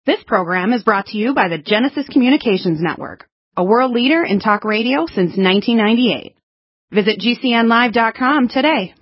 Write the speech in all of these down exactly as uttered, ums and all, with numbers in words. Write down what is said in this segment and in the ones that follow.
This program is brought to you by the Genesis Communications Network, a world leader in talk radio since nineteen ninety-eight. Visit G C N live dot com today.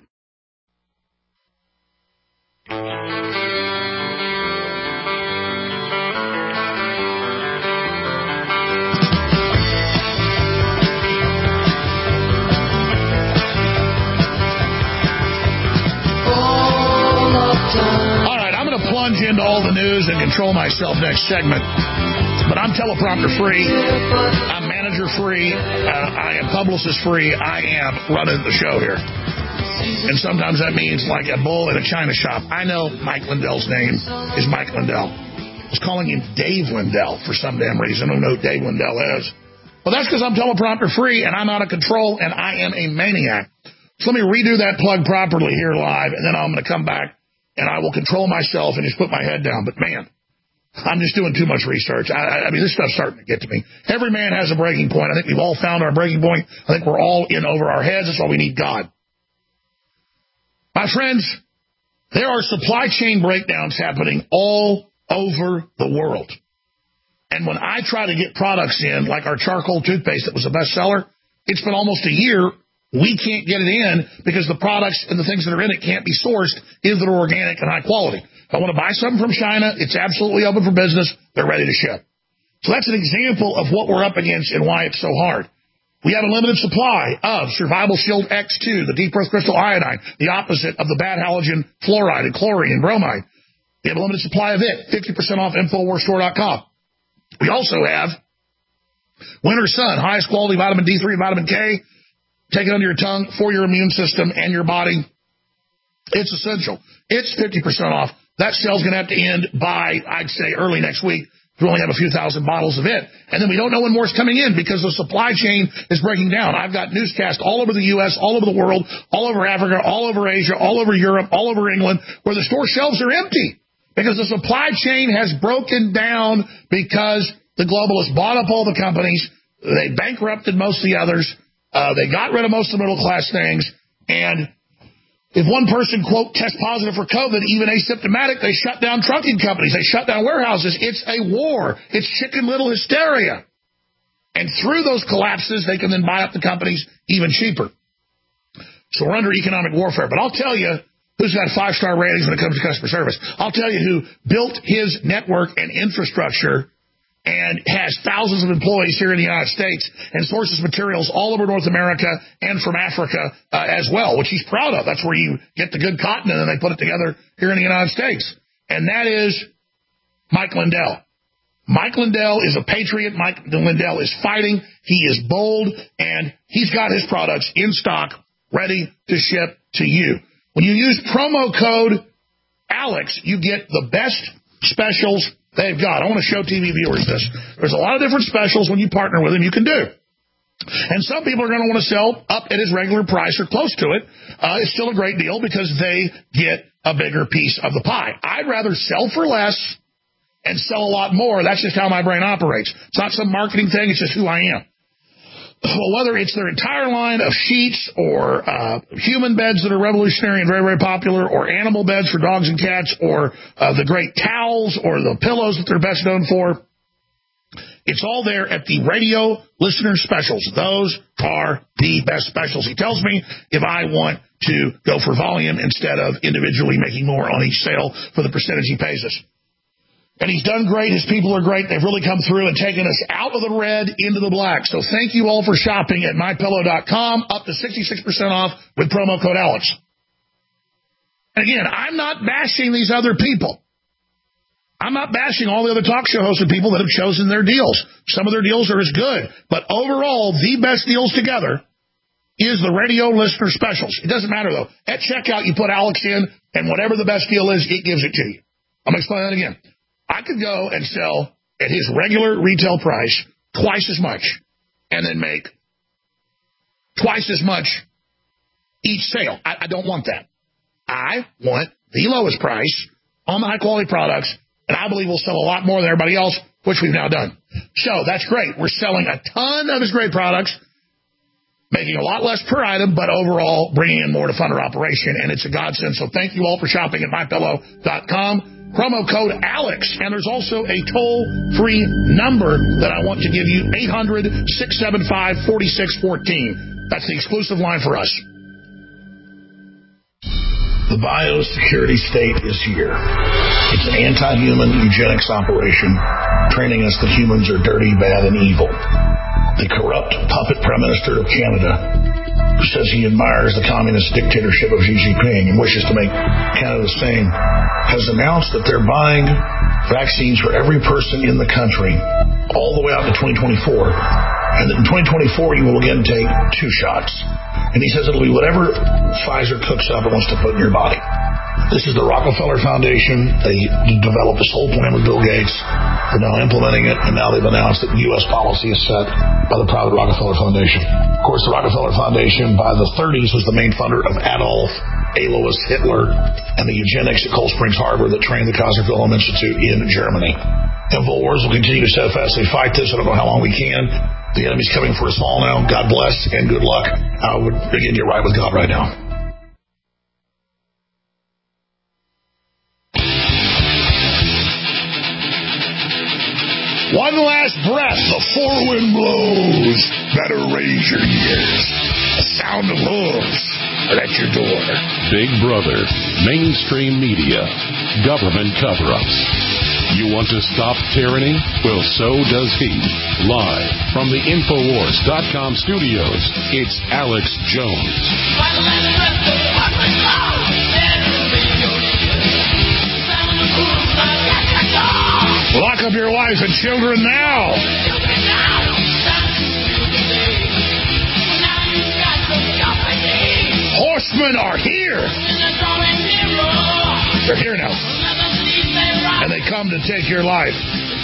Plunge into all the news and control myself next segment. But I'm teleprompter free. I'm manager free. Uh, I am publicist free. I am running the show here. And sometimes that means like a bull in a china shop. I know Mike Lindell's name is Mike Lindell. I was calling him Dave Lindell for some damn reason. I don't know who Dave Lindell is. Well, that's because I'm teleprompter free and I'm out of control and I am a maniac. So let me redo that plug properly here live, and then I'm going to come back and I will control myself and just put my head down. But, man, I'm just doing too much research. I, I mean, this stuff's starting to get to me. Every man has a breaking point. I think we've all found our breaking point. I think we're all in over our heads. That's why we need God. My friends, there are supply chain breakdowns happening all over the world. And when I try to get products in, like our charcoal toothpaste that was a bestseller, it's been almost a year. We can't get it in because the products and the things that are in it can't be sourced if they're organic and high quality. If I want to buy something from China, it's absolutely open for business. They're ready to ship. So that's an example of what we're up against and why it's so hard. We have a limited supply of Survival Shield X two, the deep earth crystal iodine, the opposite of the bad halogen fluoride and chlorine and bromide. We have a limited supply of it, fifty percent off Infowars Store dot com. We also have Winter Sun, highest quality vitamin D three and vitamin K. Take it under your tongue for your immune system and your body. It's essential. It's fifty percent off. That sale's going to have to end by, I'd say, early next week. We only have a few thousand bottles of it. And then we don't know when more's coming in because the supply chain is breaking down. I've got newscasts all over the U S, all over the world, all over Africa, all over Asia, all over Europe, all over England, where the store shelves are empty because the supply chain has broken down because the globalists bought up all the companies. They bankrupted most of the others. Uh, they got rid of most of the middle-class things, and if one person, quote, tests positive for COVID, even asymptomatic, they shut down trucking companies. They shut down warehouses. It's a war. It's Chicken Little hysteria. And through those collapses, they can then buy up the companies even cheaper. So we're under economic warfare. But I'll tell you who's got five-star ratings when it comes to customer service. I'll tell you who built his network and infrastructure and has thousands of employees here in the United States and sources materials all over North America and from Africa uh, as well, which he's proud of. That's where you get the good cotton, and then they put it together here in the United States. And that is Mike Lindell. Mike Lindell is a patriot. Mike Lindell is fighting. He is bold, and he's got his products in stock, ready to ship to you. When you use promo code Alex, you get the best specials they've got. I want to show T V viewers this. There's a lot of different specials when you partner with them you can do. And some people are going to want to sell up at his regular price or close to it. Uh, it's still a great deal because they get a bigger piece of the pie. I'd rather sell for less and sell a lot more. That's just how my brain operates. It's not some marketing thing. It's just who I am. Well, whether it's their entire line of sheets or uh, human beds that are revolutionary and very, very popular, or animal beds for dogs and cats, or uh, the great towels or the pillows that they're best known for, it's all there at the radio listener specials. Those are the best specials. He tells me if I want to go for volume instead of individually making more on each sale for the percentage he pays us. And he's done great. His people are great. They've really come through and taken us out of the red into the black. So thank you all for shopping at my pillow dot com, up to sixty-six percent off with promo code Alex. And again, I'm not bashing these other people. I'm not bashing all the other talk show hosts and people that have chosen their deals. Some of their deals are as good. But overall, the best deals together is the radio listener specials. It doesn't matter, though. At checkout, you put Alex in, and whatever the best deal is, it gives it to you. I'm going to explain that again. I could go and sell at his regular retail price twice as much and then make twice as much each sale. I, I don't want that. I want the lowest price on the high-quality products, and I believe we'll sell a lot more than everybody else, which we've now done. So that's great. We're selling a ton of his great products, making a lot less per item, but overall bringing in more to fund our operation, and it's a godsend. So thank you all for shopping at my pillow dot com. promo code ALEX. And there's also a toll-free number that I want to give you, eight hundred, six seven five, four six one four. That's the exclusive line for us. The biosecurity state is here. It's an anti-human eugenics operation, training us that humans are dirty, bad, and evil. The corrupt puppet Prime Minister of Canada, who says he admires the communist dictatorship of Xi Jinping and wishes to make Canada the same, has announced that they're buying vaccines for every person in the country all the way out to twenty twenty-four. And that in twenty twenty-four, you will again take two shots. And he says it'll be whatever Pfizer cooks up and wants to put in your body. This is the Rockefeller Foundation. They developed this whole plan with Bill Gates. They're now implementing it, and now they've announced that U S policy is set by the private Rockefeller Foundation. Of course, the Rockefeller Foundation, by the thirties, was the main funder of Adolf, Alois Hitler, and the eugenics at Cold Springs Harbor that trained the Kaiser Wilhelm Institute in Germany. InfoWars will continue to steadfastly fight this. I don't know how long we can. The enemy's coming for us all now. God bless and good luck. I would, again, get right with God right now. One last breath before wind blows. Better raise your ears. The sound of hooves are at your door. Big Brother, mainstream media, government cover-ups. You want to stop tyranny? Well, so does he. Live from the Infowars dot com studios, it's Alex Jones. Lock up your wife and children now. Horsemen are here. They're here now. And they come to take your life.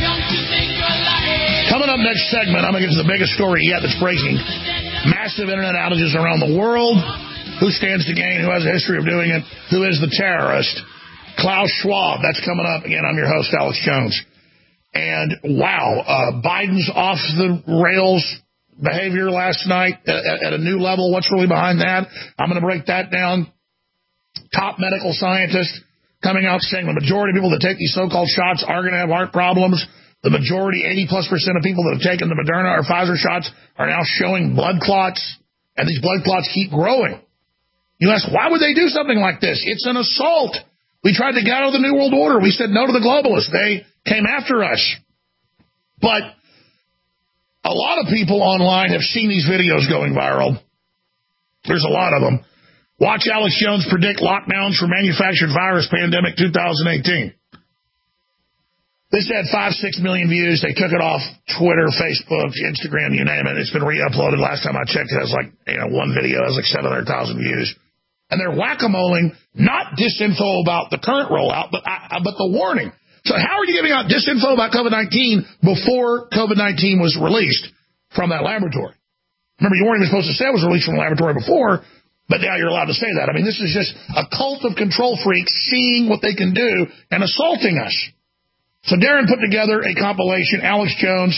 Coming up next segment, I'm going to get to the biggest story yet that's breaking. Massive internet outages around the world. Who stands to gain? Who has a history of doing it? Who is the terrorist? Klaus Schwab. That's coming up. Again, I'm your host, Alex Jones. And wow, uh, Biden's off the rails behavior last night at, at a new level. What's really behind that? I'm going to break that down. Top medical scientists coming out saying the majority of people that take these so-called shots are going to have heart problems. The majority, eighty plus percent of people that have taken the Moderna or Pfizer shots are now showing blood clots, and these blood clots keep growing. You ask, why would they do something like this? It's an assault. We tried to get out of the New World Order. We said no to the globalists. They came after us. But a lot of people online have seen these videos going viral. There's a lot of them. Watch Alex Jones predict lockdowns for manufactured virus pandemic two thousand eighteen. This had five, six million views. They took it off Twitter, Facebook, Instagram, you name it. It's been re-uploaded. Last time I checked, it has like, you know, one video has like seven hundred thousand views. And they're whack-a-moling, not disinfo about the current rollout, but uh, but the warning. So how are you giving out disinfo about COVID nineteen before COVID nineteen was released from that laboratory? Remember, you weren't even supposed to say it was released from the laboratory before, but now you're allowed to say that. I mean, this is just a cult of control freaks seeing what they can do and assaulting us. So Darren put together a compilation, Alex Jones,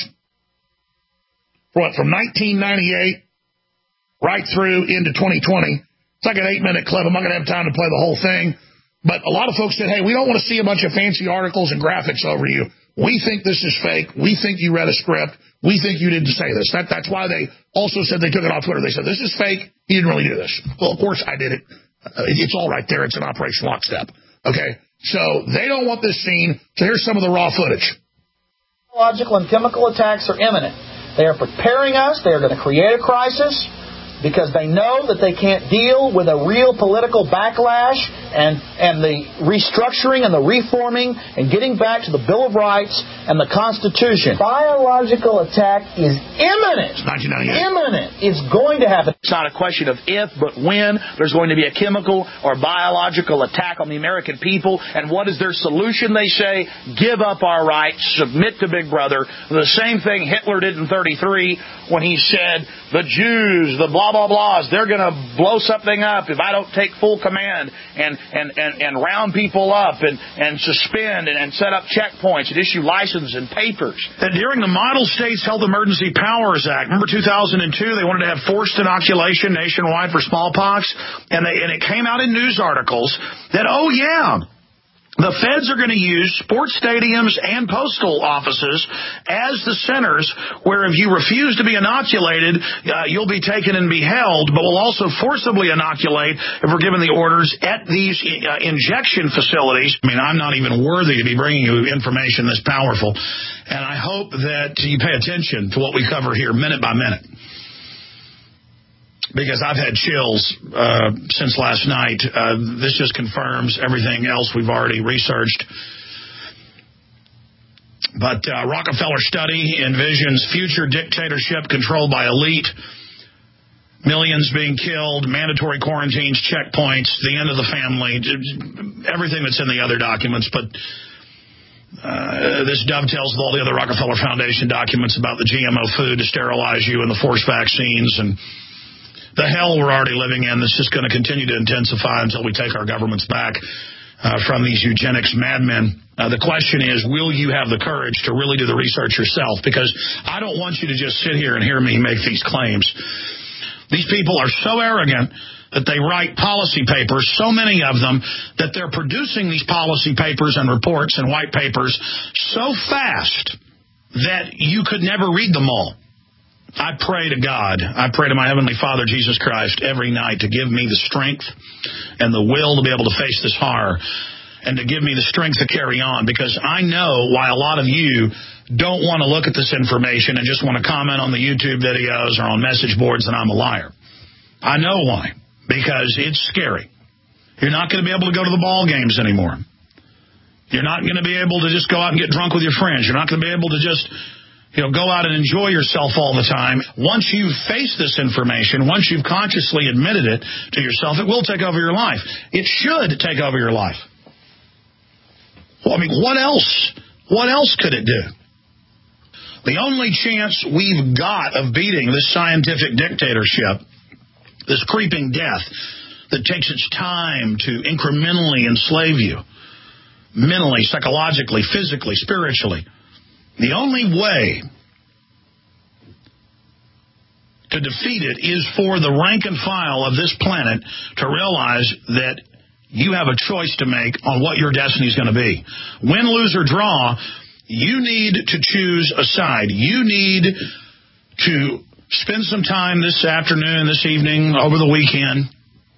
what, from nineteen ninety-eight right through into twenty twenty. It's like an eight-minute clip. I'm not going to have time to play the whole thing. But a lot of folks said, hey, we don't want to see a bunch of fancy articles and graphics over you. We think this is fake. We think you read a script. We think you didn't say this. That, that's why they also said they took it off Twitter. They said, this is fake. He didn't really do this. Well, of course I did it. Uh, it's all right there. It's an Operation Lockstep. Okay? So they don't want this seen. So here's some of the raw footage. Biological and chemical attacks are imminent. They are preparing us. They are going to create a crisis because they know that they can't deal with a real political backlash and, and the restructuring and the reforming and getting back to the Bill of Rights and the Constitution. Biological attack is imminent. nineteen ninety-eight. Imminent. It's going to happen. It's not a question of if, but when there's going to be a chemical or biological attack on the American people. And what is their solution? They say, give up our rights, submit to Big Brother. The same thing Hitler did in thirty-three when he said, the Jews, the blah, blah, blahs, they're going to blow something up if I don't take full command and, and, and, and round people up and, and suspend and, and set up checkpoints and issue licenses and papers. And during the Model States Health Emergency Powers Act, remember two thousand two, they wanted to have forced inoculation nationwide for smallpox, and, they, and it came out in news articles that, oh, yeah, The feds are going to use sports stadiums and postal offices as the centers where if you refuse to be inoculated, uh, you'll be taken and be held, but will also forcibly inoculate if we're given the orders at these uh, injection facilities. I mean, I'm not even worthy to be bringing you information this powerful, and I hope that you pay attention to what we cover here minute by minute, because I've had chills uh, since last night. Uh, this just confirms everything else we've already researched. But uh, Rockefeller study envisions future dictatorship controlled by elite, millions being killed, mandatory quarantines, checkpoints, the end of the family, everything that's in the other documents. But uh, this dovetails with all the other Rockefeller Foundation documents about the G M O food to sterilize you and the forced vaccines and the hell we're already living in. This is going to continue to intensify until we take our governments back uh, from these eugenics madmen. Uh, the question is, will you have the courage to really do the research yourself? Because I don't want you to just sit here and hear me make these claims. These people are so arrogant that they write policy papers, so many of them, that they're producing these policy papers and reports and white papers so fast that you could never read them all. I pray to God, I pray to my Heavenly Father, Jesus Christ, every night to give me the strength and the will to be able to face this horror and to give me the strength to carry on, because I know why a lot of you don't want to look at this information and just want to comment on the YouTube videos or on message boards that I'm a liar. I know why, because it's scary. You're not going to be able to go to the ball games anymore. You're not going to be able to just go out and get drunk with your friends. You're not going to be able to just... You know, go out and enjoy yourself all the time. Once you face this information, once you've consciously admitted it to yourself, it will take over your life. It should take over your life. Well, I mean, what else? What else could it do? The only chance we've got of beating this scientific dictatorship, this creeping death that takes its time to incrementally enslave you, mentally, psychologically, physically, spiritually, the only way to defeat it is for the rank and file of this planet to realize that you have a choice to make on what your destiny is going to be. Win, lose, or draw, you need to choose a side. You need to spend some time this afternoon, this evening, over the weekend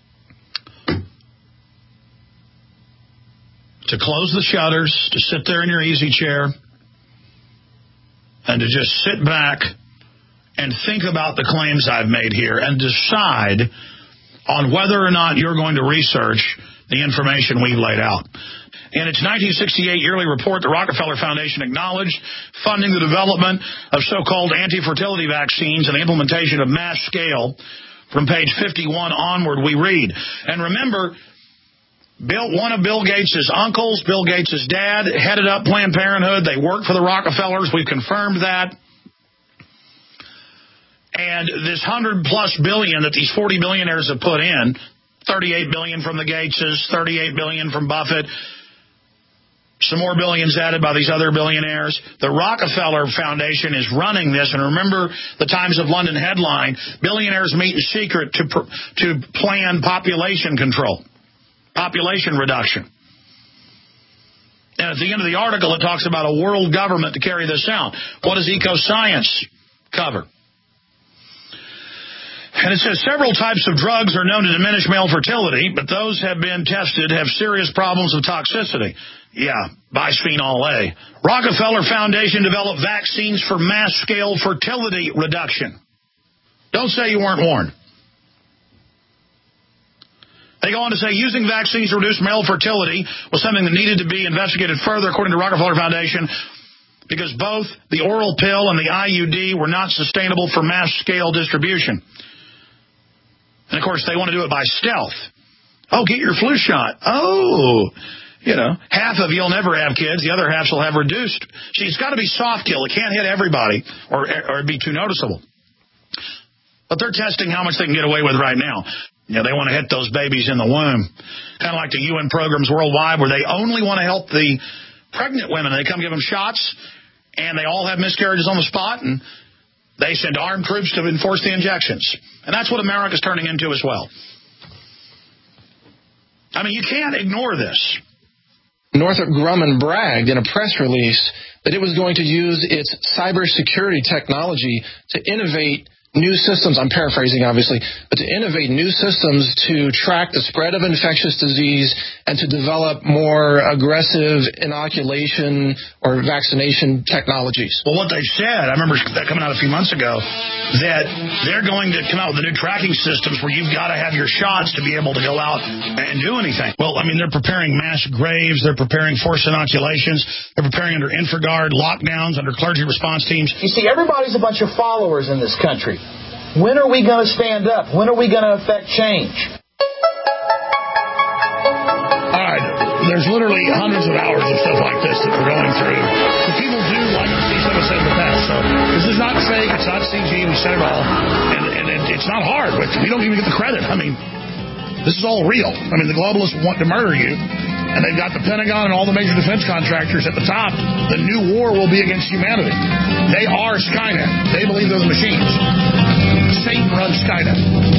to close the shutters, to sit there in your easy chair, and to just sit back and think about the claims I've made here and decide on whether or not you're going to research the information we've laid out. In its nineteen sixty-eight yearly report, the Rockefeller Foundation acknowledged funding the development of so-called anti-fertility vaccines and the implementation of mass scale. From page fifty-one onward, we read, and remember, Bill, one of Bill Gates' uncles, Bill Gates' dad, headed up Planned Parenthood. They worked for the Rockefellers. We've confirmed that. And this hundred plus billion that these forty billionaires have put in, thirty-eight billion from the Gateses, thirty-eight billion from Buffett, some more billions added by these other billionaires. The Rockefeller Foundation is running this. And remember the Times of London headline, billionaires meet in secret to, to plan population control. Population reduction. And at the end of the article, it talks about a world government to carry this out. What does eco-science cover? And it says several types of drugs are known to diminish male fertility, but those have been tested have serious problems of toxicity. Yeah, bisphenol A. Rockefeller Foundation developed vaccines for mass-scale fertility reduction. Don't say you weren't warned. They go on to say using vaccines to reduce male fertility was something that needed to be investigated further, according to Rockefeller Foundation, because both the oral pill and the I U D were not sustainable for mass-scale distribution. And, of course, they want to do it by stealth. Oh, get your flu shot. Oh, you know, half of you will never have kids. The other half will have reduced. See, it's got to be soft kill. It can't hit everybody or, or it'd be too noticeable. But they're testing how much they can get away with right now. You know, they want to hit those babies in the womb, kind of like the U N programs worldwide where they only want to help the pregnant women. They come give them shots, and they all have miscarriages on the spot, and they send armed troops to enforce the injections. And that's what America's turning into as well. I mean, you can't ignore this. Northrop Grumman bragged in a press release that it was going to use its cybersecurity technology to innovate new systems, I'm paraphrasing obviously, but to innovate new systems to track the spread of infectious disease and to develop more aggressive inoculation or vaccination technologies. Well, what they said, I remember that coming out a few months ago, that they're going to come out with the new tracking systems where you've got to have your shots to be able to go out and do anything. Well, I mean, they're preparing mass graves, they're preparing forced inoculations, they're preparing under InfraGard lockdowns, under clergy response teams. You see, everybody's a bunch of followers in this country. When are we going to stand up? When are we going to affect change? All right, there's literally hundreds of hours of stuff like this that we're going through. The people do like to see some of us in the past. So this is not fake. It's not C G. We said it all. And, and it, it's not hard. But we don't even get the credit. I mean, this is all real. I mean, the globalists want to murder you. And they've got the Pentagon and all the major defense contractors at the top. The new war will be against humanity. They are Skynet. They believe they're the machines. Satan runs Skynet.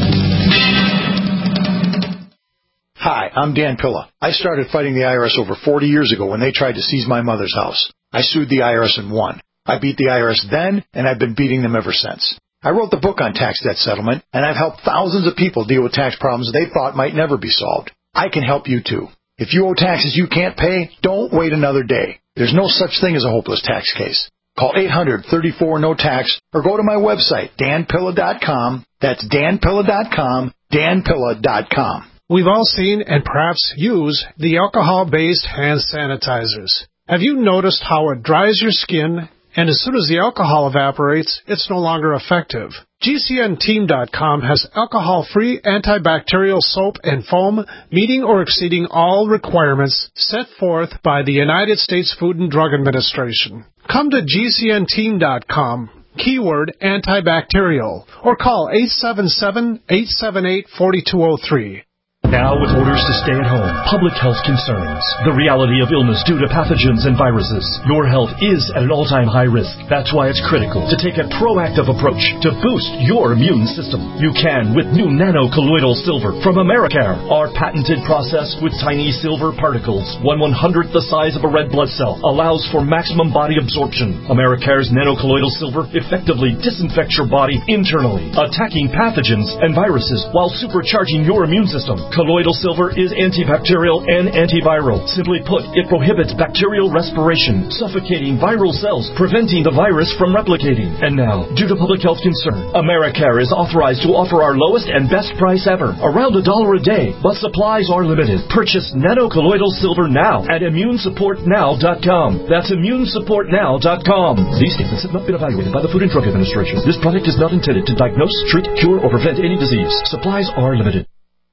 Hi, I'm Dan Pilla. I started fighting the I R S over forty years ago when they tried to seize my mother's house. I sued the I R S and won. I beat the I R S then, and I've been beating them ever since. I wrote the book on tax debt settlement, and I've helped thousands of people deal with tax problems they thought might never be solved. I can help you too. If you owe taxes you can't pay, don't wait another day. There's no such thing as a hopeless tax case. Call eight hundred, thirty-four, no tax or go to my website, dan pilla dot com. That's dan pilla dot com, dan pilla dot com. We've all seen and perhaps use the alcohol-based hand sanitizers. Have you noticed how it dries your skin, and as soon as the alcohol evaporates, it's no longer effective? G C N team dot com has alcohol-free antibacterial soap and foam meeting or exceeding all requirements set forth by the United States Food and Drug Administration. Come to G C N team dot com, keyword antibacterial, or call eight seven seven, eight seven eight, four two zero three. Now, with orders to stay at home, public health concerns, the reality of illness due to pathogens and viruses, your health is at an all-time high risk. That's why it's critical to take a proactive approach to boost your immune system. You can with new nano-colloidal silver from Americare. Our patented process with tiny silver particles, one one-hundredth the size of a red blood cell, allows for maximum body absorption. Americare's nano-colloidal silver effectively disinfects your body internally, attacking pathogens and viruses while supercharging your immune system. Colloidal silver is antibacterial and antiviral. Simply put, it prohibits bacterial respiration, suffocating viral cells, preventing the virus from replicating. And now, due to public health concern, Americare is authorized to offer our lowest and best price ever, around a dollar a day, but supplies are limited. Purchase nano-colloidal silver now at immune support now dot com. That's immune support now dot com. These statements have not been evaluated by the Food and Drug Administration. This product is not intended to diagnose, treat, cure, or prevent any disease. Supplies are limited.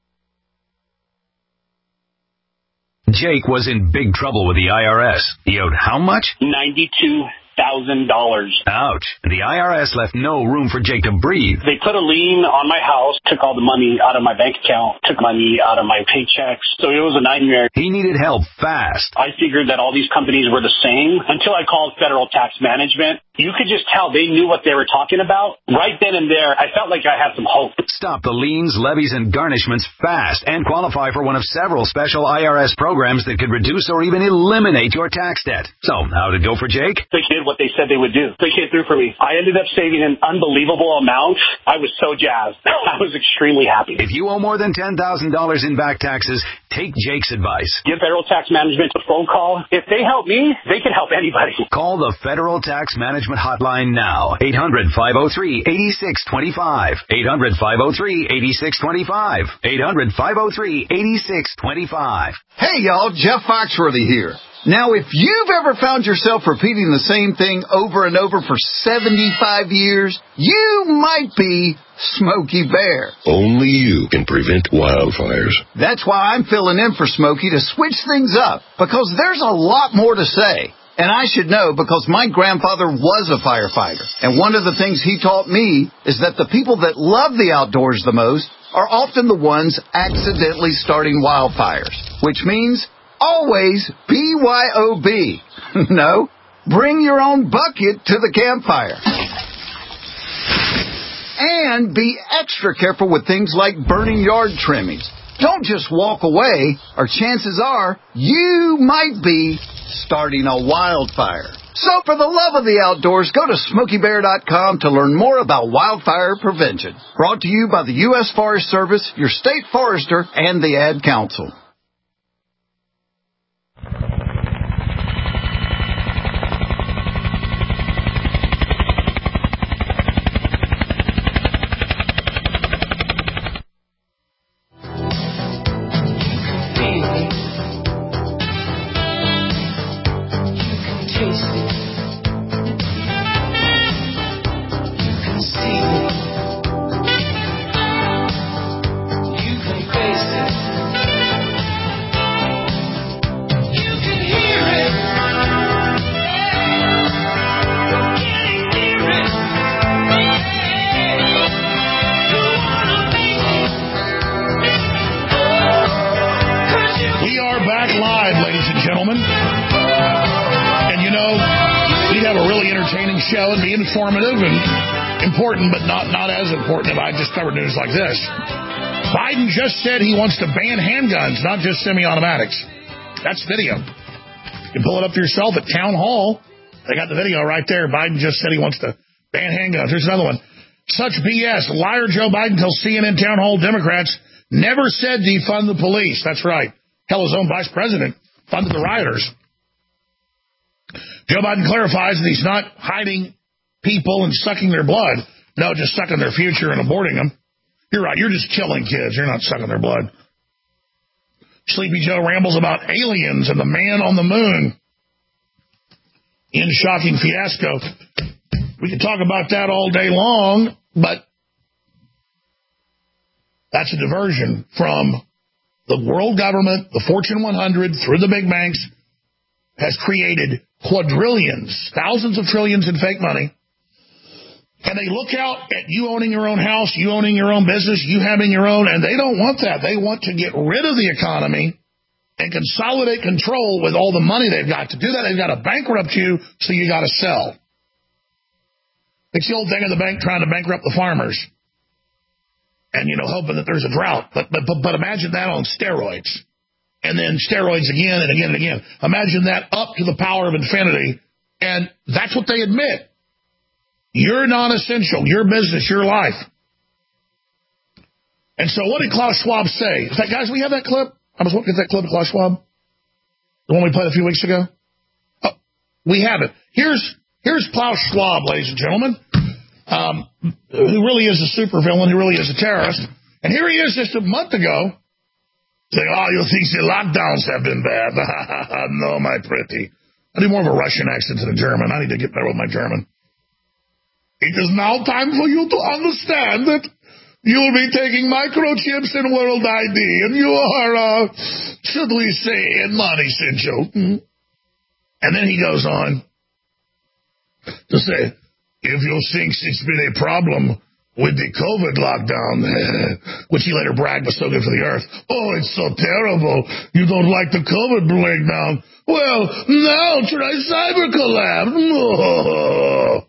Jake was in big trouble with the I R S. He owed how much? ninety-two thousand dollars. Ouch. The I R S left no room for Jake to breathe. They put a lien on my house, took all the money out of my bank account, took money out of my paychecks. So it was a nightmare. He needed help fast. I figured that all these companies were the same until I called Federal Tax Management. You could just tell they knew what they were talking about. Right then and there, I felt like I had some hope. Stop the liens, levies, and garnishments fast and qualify for one of several special I R S programs that could reduce or even eliminate your tax debt. So, how'd it go for Jake? They did what they said they would do. They came through for me. I ended up saving an unbelievable amount. I was so jazzed. I was extremely happy. If you owe more than ten thousand dollars in back taxes, take Jake's advice. Give Federal Tax Management a phone call. If they help me, they can help anybody. Call the Federal Tax Management Hotline now. eight hundred, five oh three, eight six two five. eight hundred, five oh three, eight six two five. eight hundred, five oh three, eight six two five. Hey, y'all. Jeff Foxworthy here. Now, if you've ever found yourself repeating the same thing over and over for seventy-five years, you might be Smokey Bear. Only you can prevent wildfires. That's why I'm filling in for Smokey to switch things up, because there's a lot more to say. And I should know because my grandfather was a firefighter. And one of the things he taught me is that the people that love the outdoors the most are often the ones accidentally starting wildfires, which means always B Y O B. No, bring your own bucket to the campfire. And be extra careful with things like burning yard trimmings. Don't just walk away, or chances are you might be starting a wildfire. So for the love of the outdoors, go to Smokey Bear dot com to learn more about wildfire prevention. Brought to you by the U S Forest Service, your state forester, and the Ad Council. Show and be informative and important, but not, not as important if I just covered news like this. Biden just said he wants to ban handguns, not just semi-automatics. That's video. You can pull it up for yourself at Town Hall. They got the video right there. Biden just said he wants to ban handguns. Here's another one. Such B S. Liar Joe Biden tells C N N Town Hall Democrats never said defund the police. That's right. Hell, his own vice president funded the rioters. Joe Biden clarifies that he's not hiding people and sucking their blood. No, just sucking their future and aborting them. You're right. You're just killing kids. You're not sucking their blood. Sleepy Joe rambles about aliens and the man on the moon. In shocking fiasco. We could talk about that all day long, but that's a diversion from the world government, the Fortune one hundred, through the big banks, has created quadrillions, thousands of trillions in fake money. And they look out at you owning your own house, you owning your own business, you having your own, and they don't want that. They want to get rid of the economy and consolidate control with all the money they've got. To do that, they've got to bankrupt you, so you got to sell. It's the old thing of the bank trying to bankrupt the farmers. And, you know, hoping that there's a drought. But, but, but, but imagine that on steroids. And then steroids again and again and again. Imagine that up to the power of infinity. And that's what they admit. You're non-essential. Your business, your life. And so what did Klaus Schwab say? In fact, guys, we have that clip? I was looking at that clip of Klaus Schwab. The one we played a few weeks ago. Oh, we have it. Here's here's Klaus Schwab, ladies and gentlemen, um, who really is a supervillain, who really is a terrorist. And here he is just a month ago saying, oh, you think the lockdowns have been bad. No, my pretty. I do more of a Russian accent than a German. I need to get better with my German. It is now time for you to understand that you will be taking microchips and World I D, and you are, uh, should we say, non-essential. Mm-hmm. And then he goes on to say, if you think it's been a problem with the COVID lockdown, which he later bragged was so good for the earth. Oh, it's so terrible. You don't like the COVID breakdown. Well, now try cyber collapse. Oh.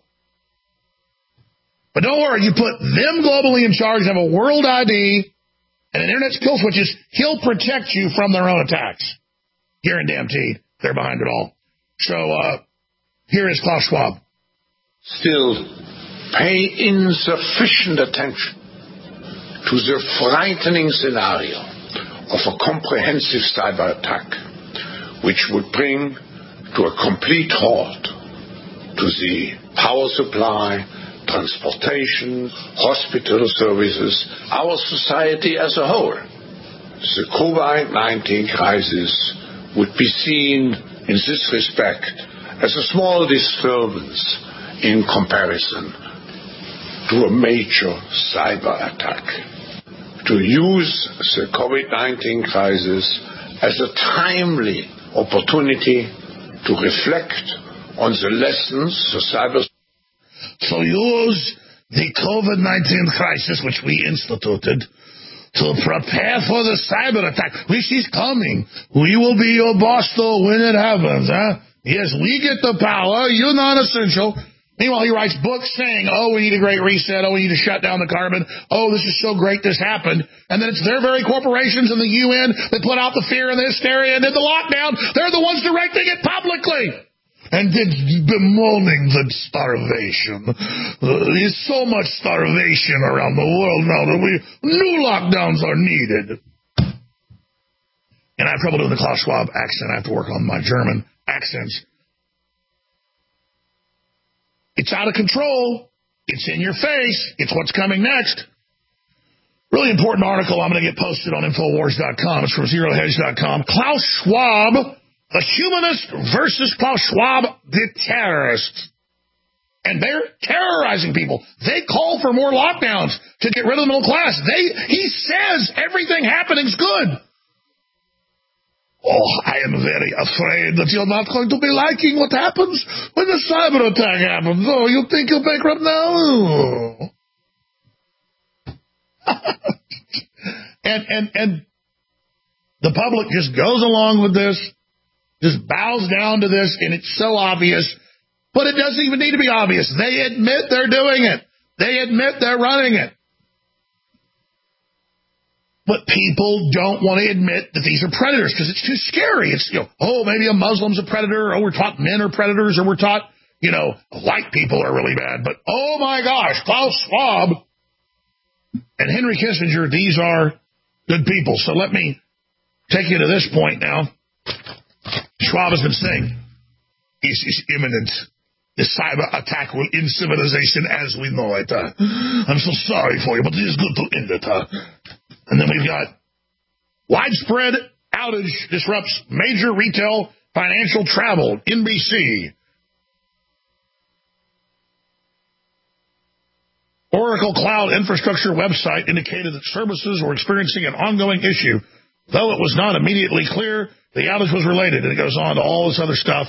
But don't worry, you put them globally in charge, have a world I D, and an internet kill switches, he'll protect you from their own attacks. Guaranteed. They're behind it all. So, uh, here is Klaus Schwab. Still pay insufficient attention to the frightening scenario of a comprehensive cyber attack, which would bring to a complete halt to the power supply, transportation, hospital services, our society as a whole. The COVID nineteen crisis would be seen in this respect as a small disturbance in comparison to a major cyber attack. To use the COVID nineteen crisis as a timely opportunity to reflect on the lessons the cyber... So use the COVID nineteen crisis, which we instituted, to prepare for the cyber attack, which is coming. We will be your boss, though, when it happens. Huh? Yes, we get the power. You're non-essential. Meanwhile, he writes books saying, oh, we need a great reset. Oh, we need to shut down the carbon. Oh, this is so great this happened. And then it's their very corporations and the U N that put out the fear and the hysteria and did the lockdown. They're the ones directing it publicly. And did bemoaning the starvation. Uh, there's so much starvation around the world now that we new lockdowns are needed. And I have trouble doing the Klaus Schwab accent. I have to work on my German accents. It's out of control. It's in your face. It's what's coming next. Really important article I'm going to get posted on Infowars dot com. It's from Zero Hedge dot com. Klaus Schwab, the humanist versus Klaus Schwab, the terrorist. And they're terrorizing people. They call for more lockdowns to get rid of the middle class. They, he says everything happening's good. Oh, I am very afraid that you're not going to be liking what happens when the cyber attack happens. Oh, you think you're bankrupt now? and, and, and the public just goes along with this, just bows down to this, and it's so obvious. But it doesn't even need to be obvious. They admit they're doing it. They admit they're running it. But people don't want to admit that these are predators because it's too scary. It's, you know, oh, maybe a Muslim's a predator, or we're taught men are predators, or we're taught, you know, white people are really bad. But, oh, my gosh, Klaus Schwab and Henry Kissinger, these are good people. So let me take you to this point now. Schwab has been saying, it's, it's imminent. The cyber attack will end civilization as we know it. Uh, I'm so sorry for you, but it is good to end it. Uh. And then we've got widespread outage disrupts major retail, financial, travel, N B C. Oracle Cloud Infrastructure website indicated that services were experiencing an ongoing issue. Though it was not immediately clear, the outage was related. And it goes on to all this other stuff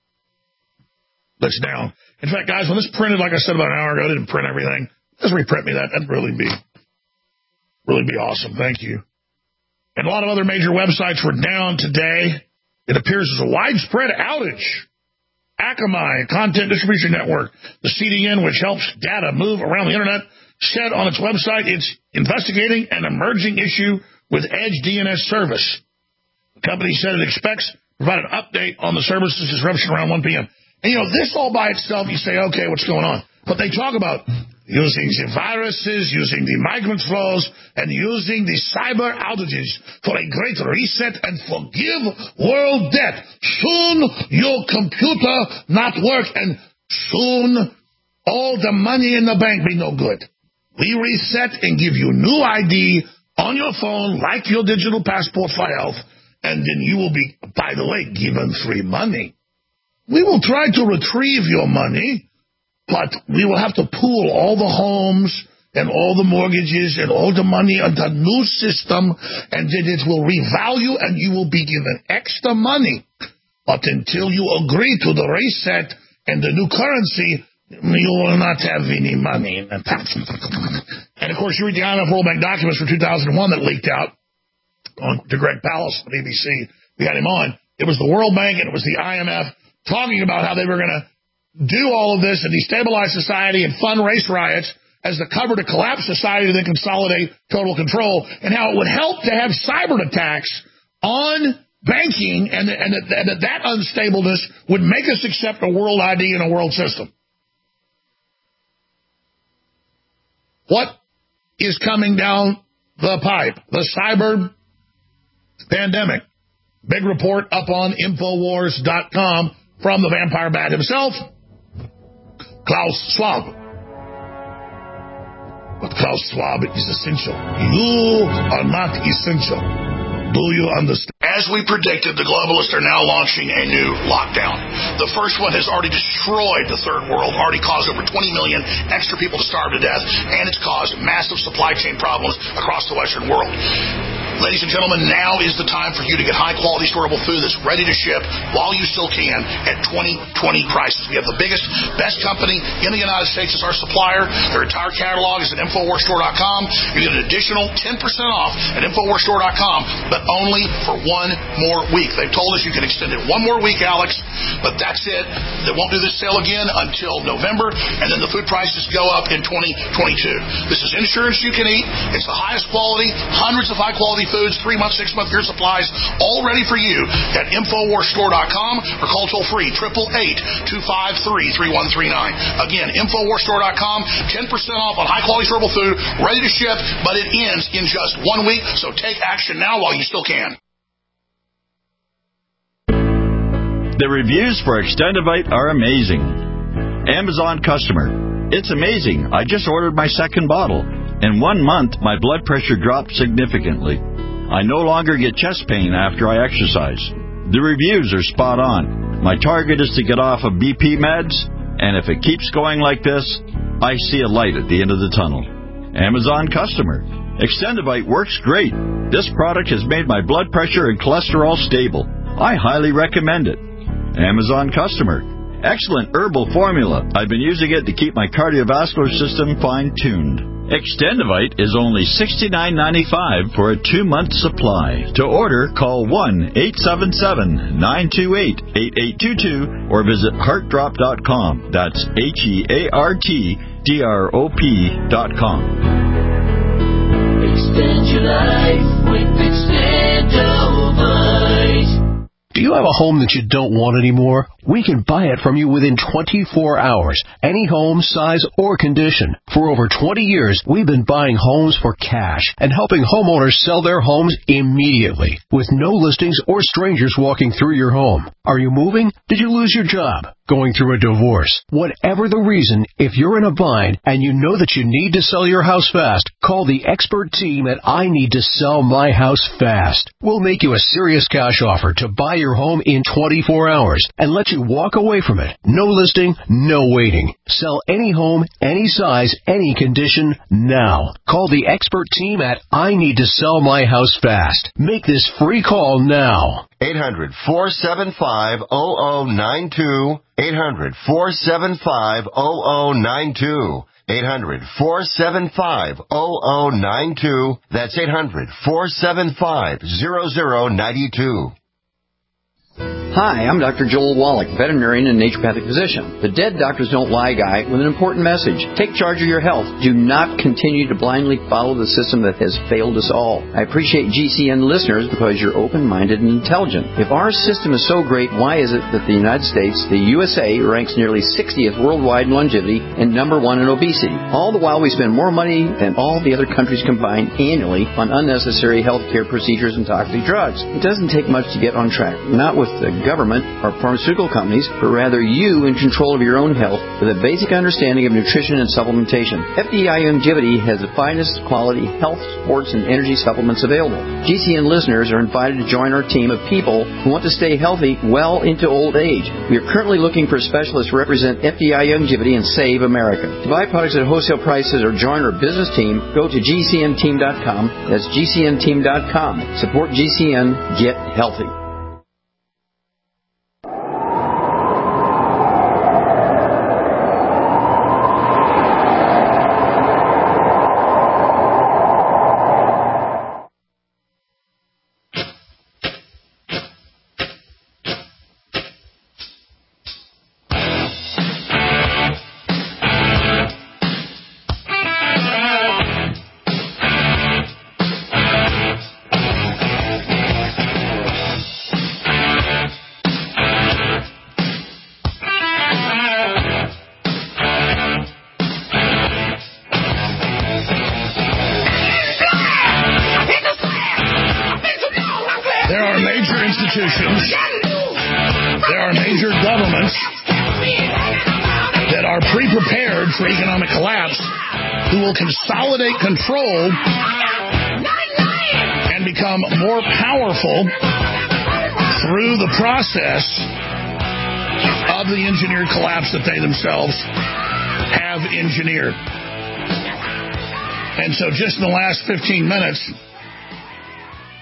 that's down. In fact, guys, when this printed, like I said about an hour ago, I didn't print everything. Just reprint me that. That'd really be... Really be awesome. Thank you. And a lot of other major websites were down today. It appears as a widespread outage. Akamai, Content Distribution Network, the C D N, which helps data move around the Internet, said on its website it's investigating an emerging issue with Edge D N S service. The company said it expects to provide an update on the service's disruption around one p.m. And, you know, this all by itself, you say, okay, what's going on? But they talk about using the viruses, using the migrant flows, and using the cyber outages for a great reset and forgive world debt. Soon your computer not work, and soon all the money in the bank be no good. We reset and give you new I D on your phone, like your digital passport for health, and then you will be, by the way, given free money. We will try to retrieve your money, but we will have to pool all the homes and all the mortgages and all the money into a new system, and then it will revalue and you will be given extra money. But until you agree to the reset and the new currency, you will not have any money. And, of course, you read the I M F World Bank documents from two thousand one that leaked out on, to Greg Palast on A B C. We had him on. It was the World Bank and it was the I M F talking about how they were going to do all of this and destabilize society and fund race riots as the cover to collapse society and then consolidate total control, and how it would help to have cyber attacks on banking, and, and, that, and that that unstableness would make us accept a world I D and a world system. What is coming down the pipe? The cyber pandemic. Big report up on Infowars dot com from the vampire bat himself, Klaus Schwab. But Klaus Schwab is essential. You are not essential. Do you understand? As we predicted, the globalists are now launching a new lockdown. The first one has already destroyed the third world, already caused over twenty million extra people to starve to death, and it's caused massive supply chain problems across the Western world. Ladies and gentlemen, now is the time for you to get high-quality, storable food that's ready to ship while you still can at twenty twenty prices. We have the biggest, best company in the United States as our supplier. Their entire catalog is at Infowars Store dot com. You get an additional ten percent off at Infowars Store dot com, but only for one more week. They've told us you can extend it one more week, Alex, but that's it. They won't do this sale again until November, and then the food prices go up in twenty twenty-two. This is insurance you can eat. It's the highest quality, hundreds of high-quality foods, three-month, six-month year supplies, all ready for you at Infowars Store dot com or call toll-free, eight eight eight, two five three, three one three nine. Again, Infowars Store dot com, ten percent off on high-quality storable food, ready to ship, but it ends in just one week, so take action now while you still can. The reviews for Extendivite are amazing. Amazon customer. It's amazing. I just ordered my second bottle. In one month, my blood pressure dropped significantly. I no longer get chest pain after I exercise. The reviews are spot on. My target is to get off of B P meds, and if it keeps going like this, I see a light at the end of the tunnel. Amazon customer. Extendivite works great. This product has made my blood pressure and cholesterol stable. I highly recommend it. Amazon customer. Excellent herbal formula. I've been using it to keep my cardiovascular system fine-tuned. Extendivite is only sixty-nine ninety-five for a two-month supply. To order, call one eight seven seven, nine two eight, eight eight two two or visit heart drop dot com. That's H E A R T D R O P dot com. Extend your life with Extendivite. Do you have a home that you don't want anymore? We can buy it from you within twenty-four hours. Any home, size, or condition. For over twenty years, we've been buying homes for cash and helping homeowners sell their homes immediately with no listings or strangers walking through your home. Are you moving? Did you lose your job? Going through a divorce? Whatever the reason, if you're in a bind and you know that you need to sell your house fast, call the expert team at I Need to Sell My House Fast. We'll make you a serious cash offer to buy your home in twenty-four hours and let you walk away from it. No listing, no waiting. Sell any home, any size, any condition, now. Call the expert team at I Need to Sell My House Fast. Make this free call now. eight hundred, four seven five, zero zero nine two. eight hundred, four seven five, zero zero nine two. eight hundred, four seven five, zero zero nine two. That's eight hundred, four seven five, zero zero nine two. Hi, I'm Doctor Joel Wallach, veterinarian and naturopathic physician. The Dead Doctors Don't Lie guy with an important message. Take charge of your health. Do not continue to blindly follow the system that has failed us all. I appreciate G C N listeners because you're open-minded and intelligent. If our system is so great, why is it that the United States, the U S A, ranks nearly sixtieth worldwide in longevity and number one in obesity? All the while we spend more money than all the other countries combined annually on unnecessary health care procedures and toxic drugs. It doesn't take much to get on track. Not with the government or pharmaceutical companies, but rather you in control of your own health with a basic understanding of nutrition and supplementation. F D I Longevity has the finest quality health, sports, and energy supplements available. G C N listeners are invited to join our team of people who want to stay healthy well into old age. We are currently looking for specialists to represent F D I Longevity and Save America. To buy products at wholesale prices or join our business team, go to G C N team dot com. That's G C N team dot com. Support G C N. Get healthy. Consolidate control and become more powerful through the process of the engineered collapse that they themselves have engineered. And so just in the last fifteen minutes,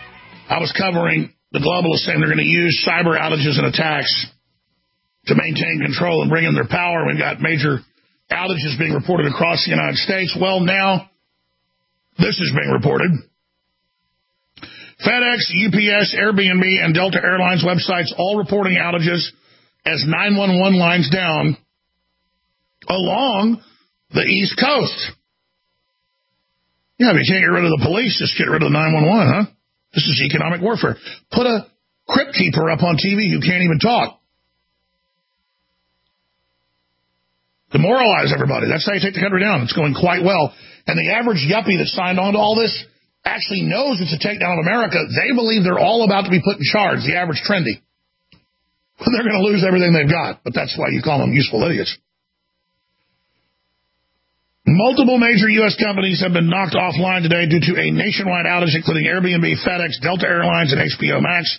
I was covering the globalists saying they're going to use cyber outages and attacks to maintain control and bring in their power. We've got major outages being reported across the United States. Well, now this is being reported. FedEx, U P S, Airbnb, and Delta Airlines websites all reporting outages as nine one one lines down along the East Coast. Yeah, if you can't get rid of the police, just get rid of the nine one one, huh? This is economic warfare. Put a crypt keeper up on T V who can't even talk. Demoralize everybody. That's how you take the country down. It's going quite well. And the average yuppie that signed on to all this actually knows it's a takedown of America. They believe they're all about to be put in charge, the average trendy. They're going to lose everything they've got, but that's why you call them useful idiots. Multiple major U S companies have been knocked offline today due to a nationwide outage, including Airbnb, FedEx, Delta Airlines, and H B O Max.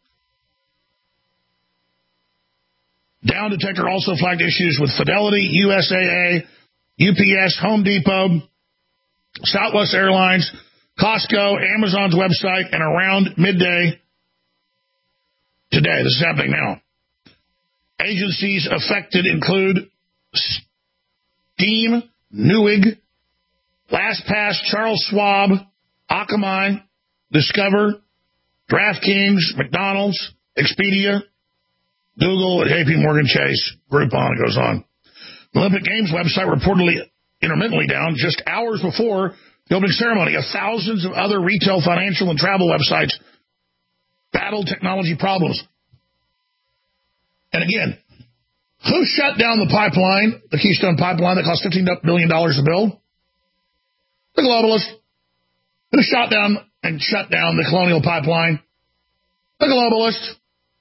Down Detector also flagged issues with Fidelity, U S A A, U P S, Home Depot, Southwest Airlines, Costco, Amazon's website, and around midday today. This is happening now. Agencies affected include Steam, Newegg, LastPass, Charles Schwab, Akamai, Discover, DraftKings, McDonald's, Expedia, Google, and J P Morgan Chase, Groupon, it goes on. The Olympic Games website reportedly intermittently down just hours before the opening ceremony. Thousands of other retail, financial, and travel websites battled technology problems. And again, who shut down the pipeline, the Keystone Pipeline that cost fifteen billion dollars to build? The globalists. Who shot down and shut down the Colonial Pipeline? The globalists.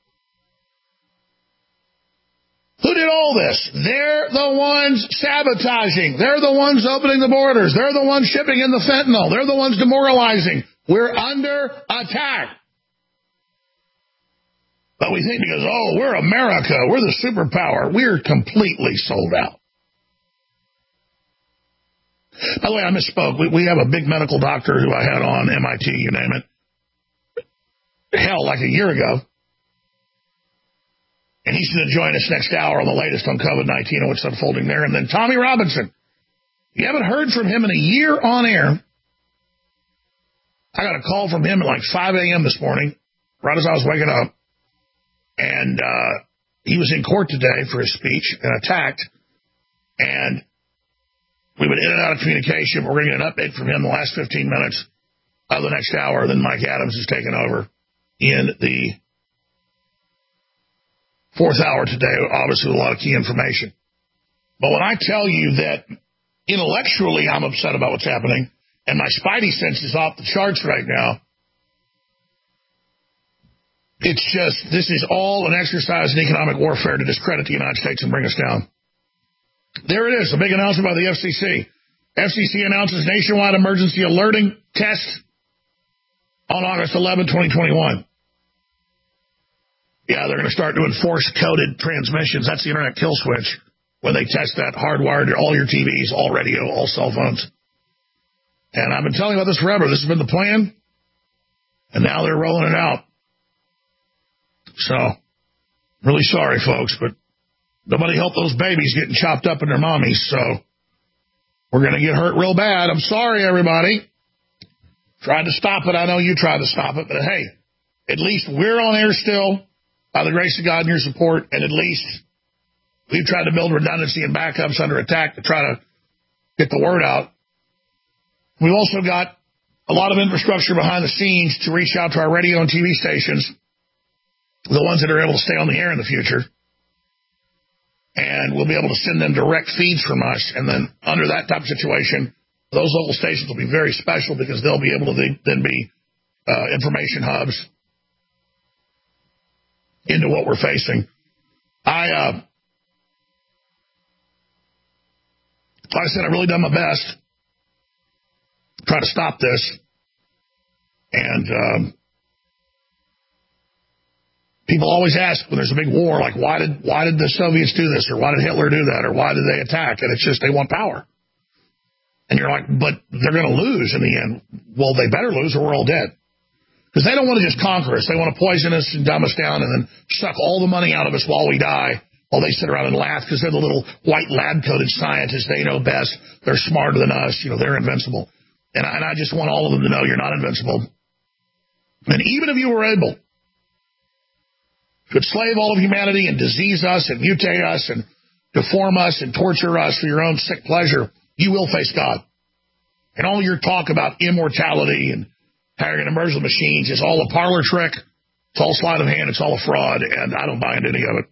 Who did all this? They're the ones sabotaging. They're the ones opening the borders. They're the ones shipping in the fentanyl. They're the ones demoralizing. We're under attack. But we think because, oh, we're America, we're the superpower, we're completely sold out. By the way, I misspoke. We, we have a big medical doctor who I had on, M I T, you name it. Hell, like a year ago. And he's going to join us next hour on the latest on COVID nineteen and what's unfolding there. And then Tommy Robinson. You haven't heard from him in a year on air. I got a call from him at like five a.m. this morning, right as I was waking up. And uh, he was in court today for his speech and attacked. And we've been in and out of communication. We're going to get an update from him in the last fifteen minutes of the next hour. Then Mike Adams is taking over in the fourth hour today, obviously with a lot of key information. But when I tell you that intellectually I'm upset about what's happening, and my spidey sense is off the charts right now, it's just, this is all an exercise in economic warfare to discredit the United States and bring us down. There it is, a big announcement by the F C C. F C C announces nationwide emergency alerting test on August eleventh, twenty twenty-one. Yeah, they're going to start doing force-coded transmissions. That's the internet kill switch when they test that hardwired to all your T Vs, all radio, all cell phones. And I've been telling you about this forever. This has been the plan, and now they're rolling it out. So, really sorry, folks, but nobody helped those babies getting chopped up in their mommies, so we're going to get hurt real bad. I'm sorry, everybody. Tried to stop it. I know you tried to stop it, but hey, at least we're on air still. By the grace of God and your support, and at least we've tried to build redundancy and backups under attack to try to get the word out. We've also got a lot of infrastructure behind the scenes to reach out to our radio and T V stations, the ones that are able to stay on the air in the future. And we'll be able to send them direct feeds from us. And then under that type of situation, those local stations will be very special because they'll be able to then be uh, information hubs into what we're facing. I, uh, like I said, I've really done my best to try to stop this. And um, people always ask when there's a big war, like, why did why did the Soviets do this? Or why did Hitler do that? Or why did they attack? And it's just they want power. And you're like, but they're going to lose in the end. Well, they better lose or we're all dead. Because they don't want to just conquer us. They want to poison us and dumb us down and then suck all the money out of us while we die, while they sit around and laugh because they're the little white lab-coated scientists. They know best. They're smarter than us. You know, they're invincible. And I, and I just want all of them to know you're not invincible. And even if you were able to enslave all of humanity and disease us and mutate us and deform us and torture us for your own sick pleasure, you will face God. And all your talk about immortality and how you're going to merge the machines is all a parlor trick. It's all sleight of hand. It's all a fraud, and I don't buy into any of it.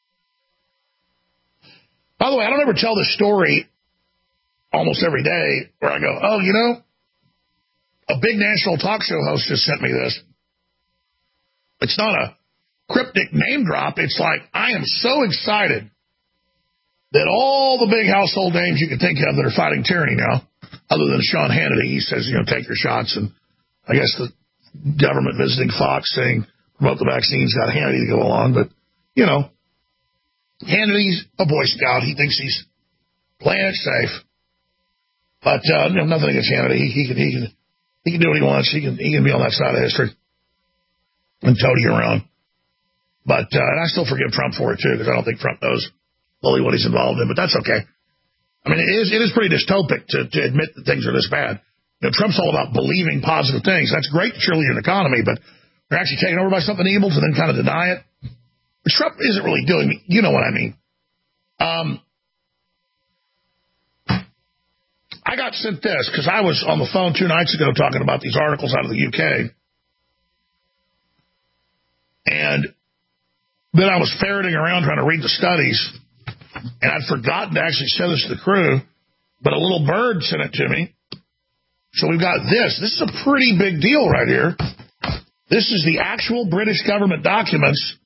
By the way, I don't ever tell this story almost every day where I go, oh, you know, a big national talk show host just sent me this. It's not a cryptic name drop. It's like, I am so excited that all the big household names you can think of that are fighting tyranny now, other than Sean Hannity, he says, you know, take your shots. And I guess the government visiting Fox saying, promote the vaccines, got Hannity to go along. But, you know, Hannity's a Boy Scout. He thinks he's playing it safe. But, uh, you know, nothing against Hannity. He, he can, he can, he can do what he wants. He can, he can be on that side of history and toady you around. But, uh, and I still forgive Trump for it too, because I don't think Trump knows fully what he's involved in, but that's okay. I mean, it is, it is pretty dystopic to, to admit that things are this bad. You know, Trump's all about believing positive things. That's great to cheerlead an economy, but they're actually taken over by something evil to then kind of deny it. But Trump isn't really doing, you know what I mean. Um, I got sent this because I was on the phone two nights ago talking about these articles out of the U K. And then I was ferreting around trying to read the studies, and I'd forgotten to actually send this to the crew, but a little bird sent it to me. So we've got this. This is a pretty big deal right here. This is the actual British government documents.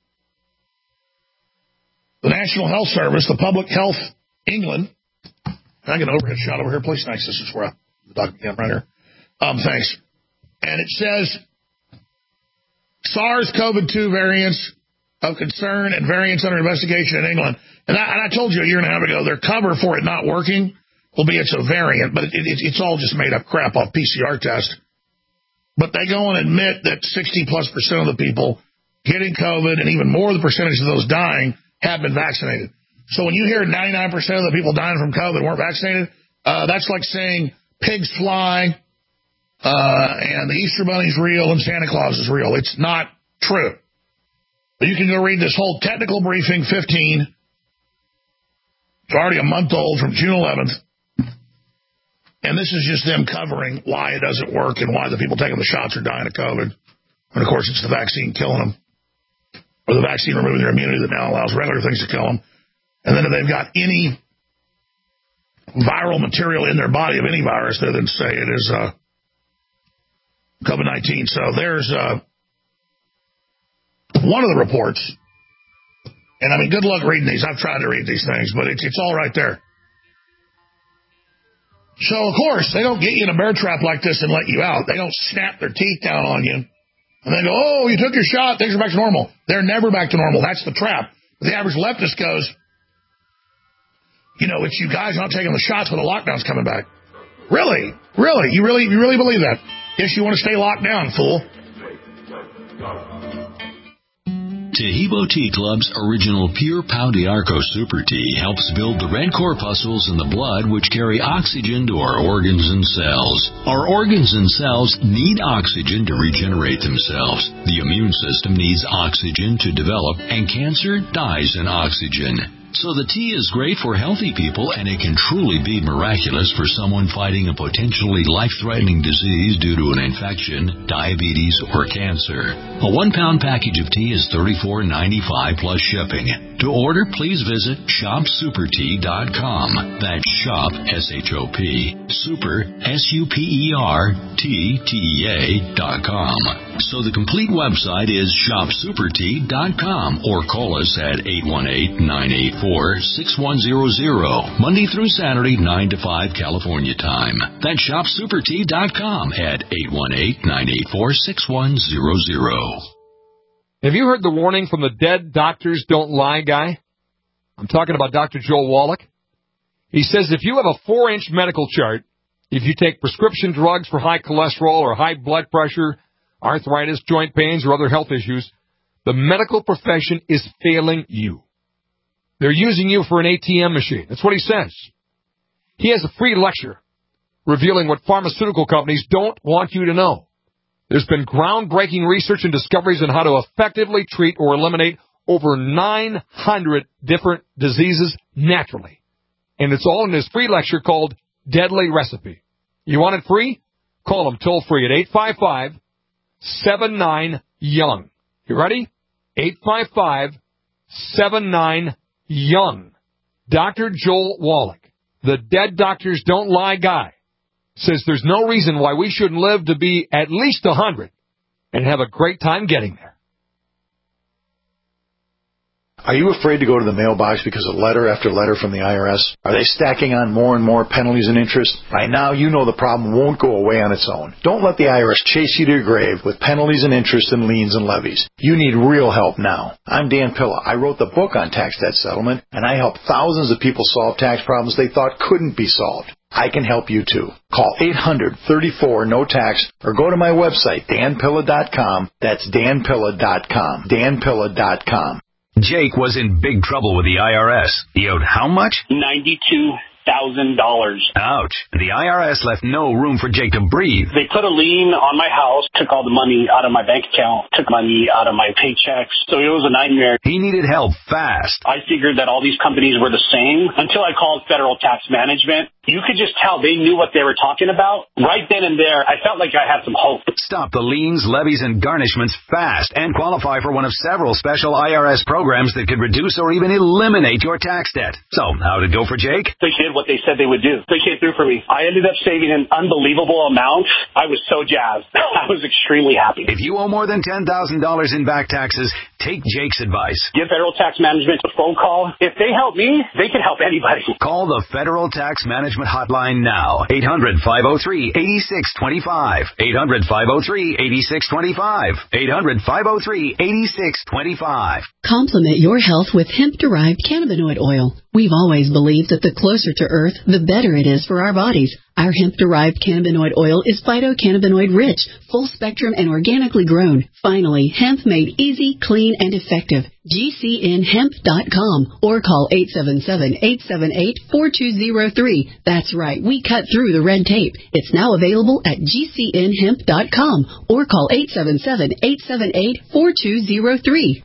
The National Health Service, the Public Health England. Can I get an overhead shot over here, please? Nice. This is where I, the document came right here. Um, thanks. And it says SARS-C o V two variants of concern and variants under investigation in England. And I, and I told you a year and a half ago, their cover for it not working will be it's a variant, but it, it, it's all just made up crap off P C R test. But they go and admit that sixty plus percent of the people getting COVID and even more of the percentage of those dying have been vaccinated. So when you hear ninety-nine percent of the people dying from COVID weren't vaccinated, uh, that's like saying pigs fly uh, and the Easter Bunny's real and Santa Claus is real. It's not true. But you can go read this whole technical briefing fifteen. It's already a month old from June eleventh. And this is just them covering why it doesn't work and why the people taking the shots are dying of COVID. And, of course, it's the vaccine killing them. Or the vaccine removing their immunity that now allows regular things to kill them. And then if they've got any viral material in their body of any virus, they then say it is uh, COVID nineteen. So there's uh, one of the reports. And, I mean, good luck reading these. I've tried to read these things, but it's, it's all right there. So, of course, they don't get you in a bear trap like this and let you out. They don't snap their teeth down on you. And they go, oh, you took your shot, things are back to normal. They're never back to normal. That's the trap. The average leftist goes, you know, it's you guys not taking the shots when the lockdown's coming back. Really? Really? You really you really believe that? Yes, you want to stay locked down, fool. Taheebo Tea Club's original Pure Pau d'Arco Super Tea helps build the red corpuscles in the blood which carry oxygen to our organs and cells. Our organs and cells need oxygen to regenerate themselves. The immune system needs oxygen to develop, and cancer dies in oxygen. So the tea is great for healthy people, and it can truly be miraculous for someone fighting a potentially life-threatening disease due to an infection, diabetes, or cancer. A one-pound package of tea is thirty-four ninety-five plus shipping. To order, please visit shop super tea dot com. That's shop, S H O P, super, S U P E R, T T E A dot com. So the complete website is shop super tea dot com, or call us at eight one eight, nine eight four, six one zero zero, Monday through Saturday, nine to five California time. That's shop super tea dot com at eight one eight, nine eight four, six one zero zero. Have you heard the warning from the dead doctors don't lie guy? I'm talking about Doctor Joel Wallach. He says if you have a four-inch medical chart, if you take prescription drugs for high cholesterol or high blood pressure, arthritis, joint pains, or other health issues, the medical profession is failing you. They're using you for an A T M machine. That's what he says. He has a free lecture revealing what pharmaceutical companies don't want you to know. There's been groundbreaking research and discoveries on how to effectively treat or eliminate over nine hundred different diseases naturally. And it's all in this free lecture called Deadly Recipe. You want it free? Call him toll free at eight five five, seven nine, young. You ready? eight five five, seven nine, young. Doctor Joel Wallach, the Dead Doctors Don't Lie guy, says there's no reason why we shouldn't live to be at least one hundred and have a great time getting there. Are you afraid to go to the mailbox because of letter after letter from the I R S? Are they stacking on more and more penalties and interest? By now, you know the problem won't go away on its own. Don't let the I R S chase you to your grave with penalties and interest and liens and levies. You need real help now. I'm Dan Pilla. I wrote the book on tax debt settlement, and I help thousands of people solve tax problems they thought couldn't be solved. I can help you too. Call eight hundred, thirty-four, no tax or go to my website, dan pilla dot com. That's dan pilla dot com. dan pilla dot com. Jake was in big trouble with the I R S. He owed how much? ninety-two thousand dollars. Ouch. The I R S left no room for Jake to breathe. They put a lien on my house, took all the money out of my bank account, took money out of my paychecks. So it was a nightmare. He needed help fast. I figured that all these companies were the same until I called Federal Tax Management. You could just tell they knew what they were talking about. Right then and there, I felt like I had some hope. Stop the liens, levies, and garnishments fast and qualify for one of several special I R S programs that could reduce or even eliminate your tax debt. So, how'd it go for Jake? They did what they said they would do. They came through for me. I ended up saving an unbelievable amount. I was so jazzed. I was extremely happy. If you owe more than ten thousand dollars in back taxes, take Jake's advice. Give Federal Tax Management a phone call. If they help me, they can help anybody. Call the Federal Tax Management Hotline now. eight hundred, five oh three, eight six two five. eight hundred, five oh three, eight six two five. eight hundred, five oh three, eight six two five. Complement your health with hemp-derived cannabinoid oil. We've always believed that the closer to Earth, the better it is for our bodies. Our hemp-derived cannabinoid oil is phytocannabinoid rich, full spectrum, and organically grown. Finally, hemp made easy, clean, and effective. G C N hemp dot com or call eight seven seven, eight seven eight, four two zero three. That's right, we cut through the red tape. It's now available at G C N hemp dot com or call eight seven seven, eight seven eight, four two zero three.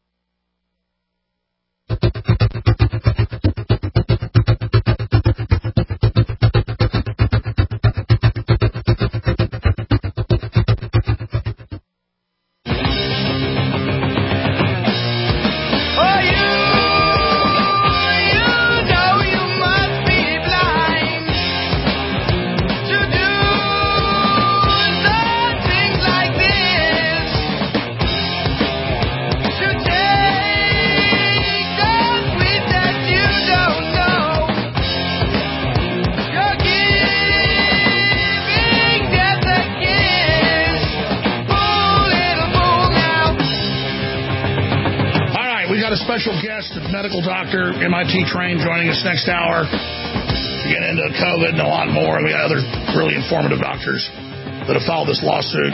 Special guest, medical doctor, M I T trained, joining us next hour to get into COVID and a lot more. We got other really informative doctors that have followed this lawsuit,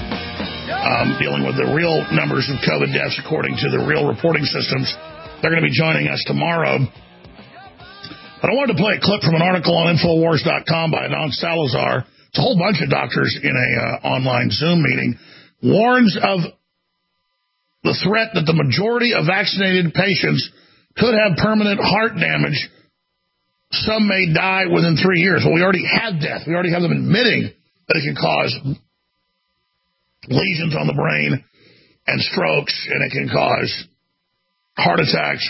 um, dealing with the real numbers of COVID deaths according to the real reporting systems. They're going to be joining us tomorrow. But I wanted to play a clip from an article on Infowars dot com by Adnan Salazar. It's a whole bunch of doctors in a uh, online Zoom meeting. Warns of the threat that the majority of vaccinated patients could have permanent heart damage. Some may die within three years. Well, we already had death. We already have them admitting that it can cause lesions on the brain and strokes, and it can cause heart attacks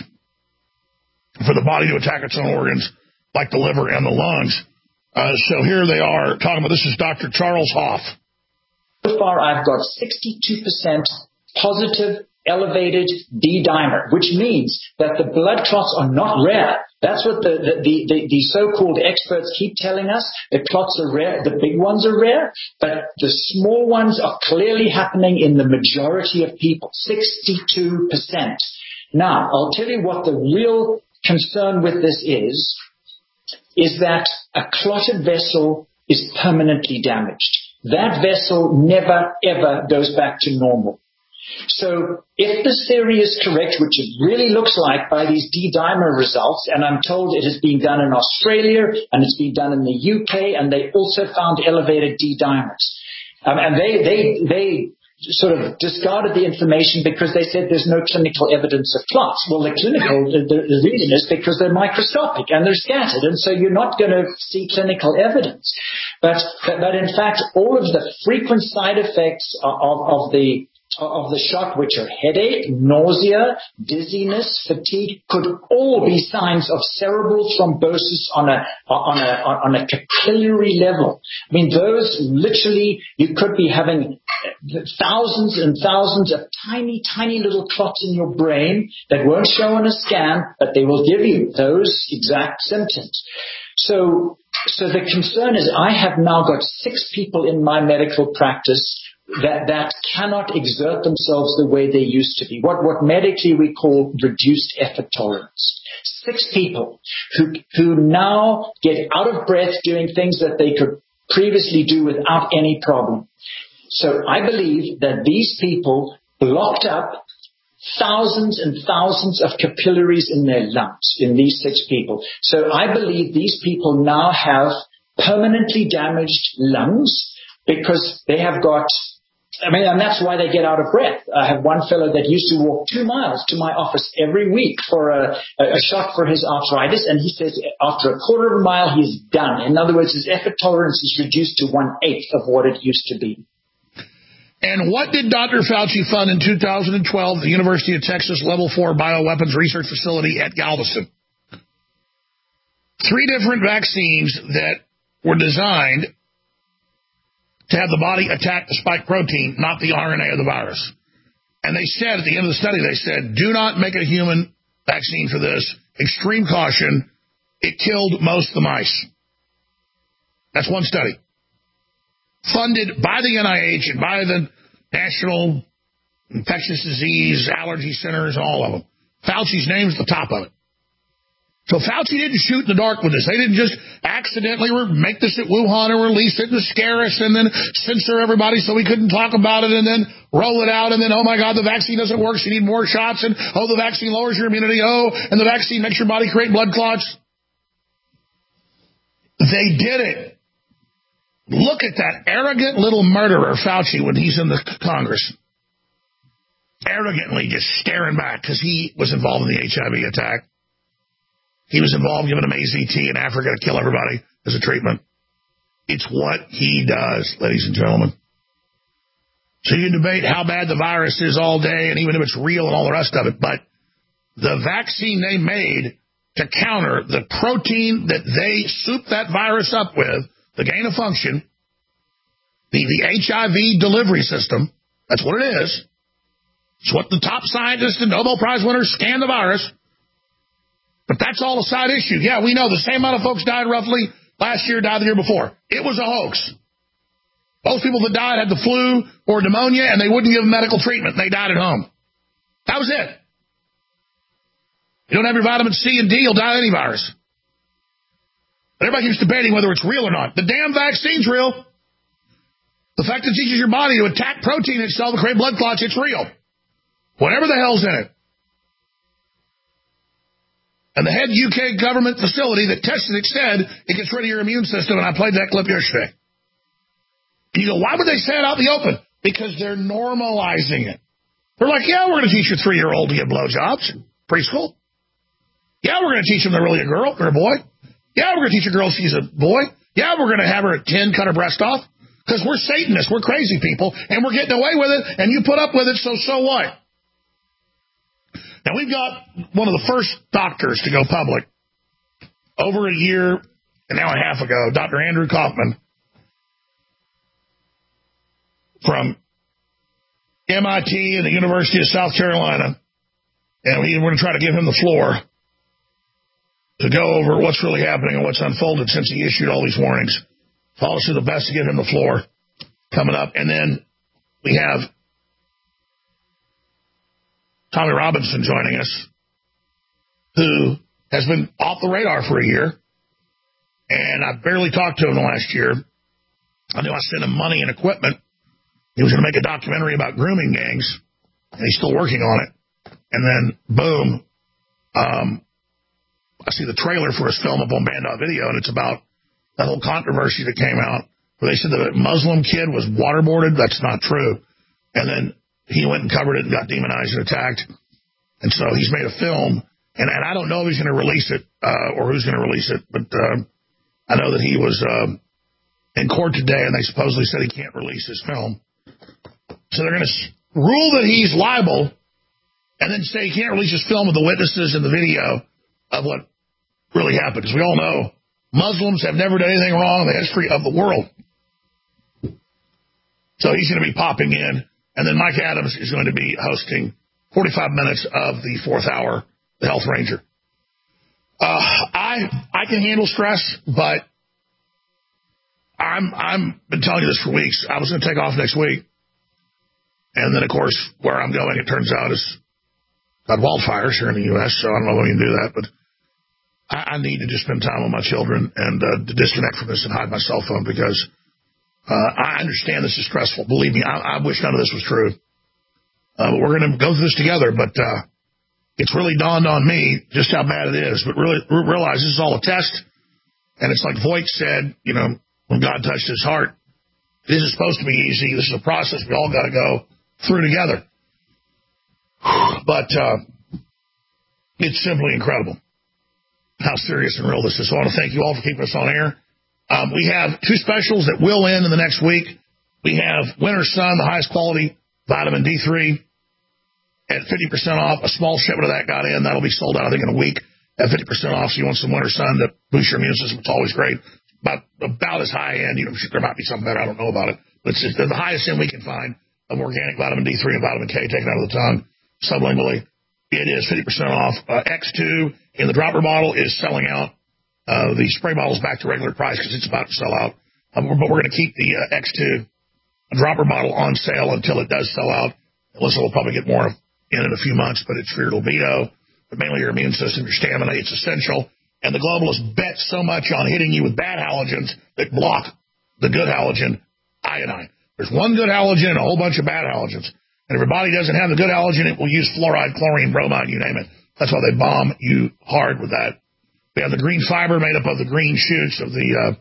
for the body to attack its own organs, like the liver and the lungs. Uh, so here they are talking about, this is Doctor Charles Hoff. So far, I've got sixty-two percent positive elevated D-dimer, which means that the blood clots are not rare. That's what the, the, the, the, the so-called experts keep telling us. The clots are rare, the big ones are rare, but the small ones are clearly happening in the majority of people, sixty-two percent. Now, I'll tell you what the real concern with this is, is that a clotted vessel is permanently damaged. that vessel never, ever goes back to normal. So if this theory is correct, which it really looks like by these D-dimer results, and I'm told it has been done in Australia and it's been done in the U K, and they also found elevated D-dimers. Um, and they, they, they sort of discarded the information because they said there's no clinical evidence of clots. Well, the clinical, the, the reason is because they're microscopic and they're scattered, and so you're not going to see clinical evidence. But, but, but in fact, all of the frequent side effects of, of the of the shot, which are headache, nausea, dizziness, fatigue, could all be signs of cerebral thrombosis on a on a on a capillary level. I mean, those literally, you could be having thousands and thousands of tiny, tiny little clots in your brain that won't show on a scan, but they will give you those exact symptoms. So, so the concern is, I have now got six people in my medical practice that, that cannot exert themselves the way they used to be. What, what medically we call reduced effort tolerance. Six people who, who now get out of breath doing things that they could previously do without any problem. So I believe that these people blocked up thousands and thousands of capillaries in their lungs, in these six people. So I believe these people now have permanently damaged lungs because they have got, I mean, and that's why they get out of breath. I have one fellow that used to walk two miles to my office every week for a, a shot for his arthritis, and he says after a quarter of a mile, he's done. In other words, his effort tolerance is reduced to one-eighth of what it used to be. And what did Doctor Fauci fund in two thousand twelve at the University of Texas Level four Bioweapons Research Facility at Galveston? Three different vaccines that were designed to have the body attack the spike protein, not the R N A of the virus. And they said, at the end of the study, they said, do not make a human vaccine for this. Extreme caution. It killed most of the mice. That's one study. Funded by the N I H and by the National Infectious Disease Allergy Centers, all of them. Fauci's name's the top of it. So Fauci didn't shoot in the dark with this. They didn't just accidentally make this at Wuhan and release it and scare us and then censor everybody so we couldn't talk about it and then roll it out and then, oh, my God, the vaccine doesn't work, so you need more shots, and, oh, the vaccine lowers your immunity, oh, and the vaccine makes your body create blood clots. They did it. Look at that arrogant little murderer, Fauci, when he's in the Congress. Arrogantly just staring back because he was involved in the H I V attack. He was involved giving them A Z T in Africa to kill everybody as a treatment. It's what he does, ladies and gentlemen. So you can debate how bad the virus is all day and even if it's real and all the rest of it, but the vaccine they made to counter the protein that they souped that virus up with, the gain of function, the, the H I V delivery system, that's what it is. It's what the top scientists and Nobel Prize winners scan the virus. But that's all a side issue. Yeah, we know the same amount of folks died roughly last year, died the year before. It was a hoax. Most people that died had the flu or pneumonia, and they wouldn't give them medical treatment. They died at home. That was it. You don't have your vitamin C and D, you'll die of any virus. But everybody keeps debating whether it's real or not. The damn vaccine's real. The fact that it teaches your body to attack protein itself and create blood clots, it's real. Whatever the hell's in it. And the head U K government facility that tested it said it gets rid of your immune system, and I played that clip yesterday. And you go, why would they say it out in the open? Because they're normalizing it. They're like, yeah, we're going to teach your three-year-old to give blowjobs in preschool. Yeah, we're going to teach them they're really a girl or a boy. Yeah, we're going to teach a girl she's a boy. Yeah, we're going to have her at ten cut her breast off. Because we're Satanists, we're crazy people, and we're getting away with it, and you put up with it, so so what? Now, we've got one of the first doctors to go public over a year and now a half ago, Doctor Andrew Kaufman from M I T and the University of South Carolina. And we, we're going to try to give him the floor to go over what's really happening and what's unfolded since he issued all these warnings. So I'll do the best to give him the floor coming up. And then we have Tommy Robinson joining us, who has been off the radar for a year, and I barely talked to him last year. I knew I sent him money and equipment. He was going to make a documentary about grooming gangs, and he's still working on it. And then, boom, um, I see the trailer for his film up on Band Video, and it's about that whole controversy that came out where they said that a Muslim kid was waterboarded. That's not true. And then he went and covered it and got demonized and attacked. And so he's made a film, and, and I don't know if he's going to release it uh, or who's going to release it, but uh, I know that he was uh, in court today, and they supposedly said he can't release his film. So they're going to rule that he's liable and then say he can't release his film with the witnesses and the video of what really happened. Because we all know Muslims have never done anything wrong in the history of the world. So he's going to be popping in, and then Mike Adams is going to be hosting forty-five minutes of the fourth hour, the Health Ranger. Uh, I I can handle stress, but I'm I'm been telling you this for weeks. I was going to take off next week, and then of course where I'm going, it turns out, is got wildfires here in the U S. So I don't know if we can do that, but I, I need to just spend time with my children and uh, to disconnect from this and hide my cell phone because uh, I understand this is stressful. Believe me, I, I wish none of this was true. Uh, but we're going to go through this together. But uh, it's really dawned on me just how bad it is. But really realize this is all a test. And it's like Voight said, you know, when God touched his heart, this is supposed to be easy. This is a process we all got to go through together. But uh, it's simply incredible how serious and real this is. So I want to thank you all for keeping us on air. Um, we have two specials that will end in the next week. We have Winter Sun, the highest quality vitamin D three at fifty percent off. A small shipment of that got in. That'll be sold out, I think, in a week at fifty percent off. So you want some Winter Sun to boost your immune system. It's always great. About, about as high end. You know, there might be something better. I don't know about it. But it's just the highest end we can find of organic vitamin D three and vitamin K taken out of the tongue sublingually. It is fifty percent off. Uh, X two in the dropper bottle is selling out. Uh, the spray bottle is back to regular price because it's about to sell out. Um, but we're going to keep the uh, X two dropper bottle on sale until it does sell out. Alyssa will probably get more in in a few months, but it's for your libido, but mainly your immune system, your stamina. It's essential. And the globalists bet so much on hitting you with bad halogens that block the good halogen, iodine. There's one good halogen and a whole bunch of bad halogens. And if your body doesn't have the good halogen, it will use fluoride, chlorine, bromide, you name it. That's why they bomb you hard with that. We have the green fiber made up of the green shoots of the uh,